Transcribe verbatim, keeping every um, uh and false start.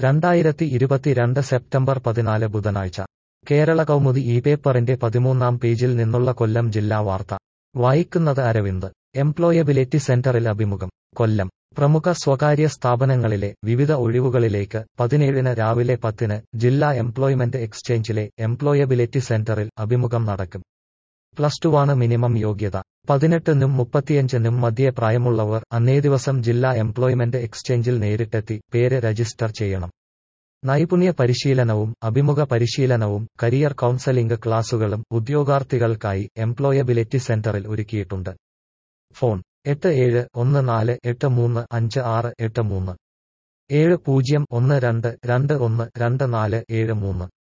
രണ്ടായിരത്തി ഇരുപത്തിരണ്ട് സെപ്റ്റംബർ പതിനാല് ബുധനാഴ്ച കേരള കൗമുദി ഈ പേപ്പറിന്റെ പതിമൂന്നാം പേജിൽ നിന്നുള്ള കൊല്ലം ജില്ലാ വാർത്ത വായിക്കുന്നത് അരവിന്ദ്. എംപ്ലോയബിലിറ്റി സെന്ററിൽ അഭിമുഖം. കൊല്ലം. പ്രമുഖ സ്വകാര്യ സ്ഥാപനങ്ങളിലെ വിവിധ ഒഴിവുകളിലേക്ക് പതിനേഴിന് രാവിലെ പത്തിന് ജില്ലാ എംപ്ലോയ്മെന്റ് എക്സ്ചേഞ്ചിലെ എംപ്ലോയബിലിറ്റി സെന്ററിൽ അഭിമുഖം നടക്കും. പ്ലസ് ടുവാണ് മിനിമം യോഗ്യത. പതിനെട്ടിനും മുപ്പത്തിയഞ്ചിനും മധ്യേ പ്രായമുള്ളവർ അന്നേ ദിവസം ജില്ലാ എംപ്ലോയ്മെന്റ് എക്സ്ചേഞ്ചിൽ നേരിട്ടെത്തി പേര് രജിസ്റ്റർ ചെയ്യണം. നൈപുണ്യ പരിശീലനവും അഭിമുഖ പരിശീലനവും കരിയർ കൗൺസലിംഗ് ക്ലാസുകളും ഉദ്യോഗാർത്ഥികൾക്കായി എംപ്ലോയബിലിറ്റി സെന്ററിൽ ഒരുക്കിയിട്ടുണ്ട്. ഫോൺ എട്ട് ഏഴ് ഒന്ന് നാല് എട്ട് മൂന്ന് അഞ്ച് ആറ് എട്ട് മൂന്ന് ഏഴ് പൂജ്യം ഒന്ന് രണ്ട് രണ്ട് ഒന്ന് രണ്ട് നാല് ഏഴ് മൂന്ന്.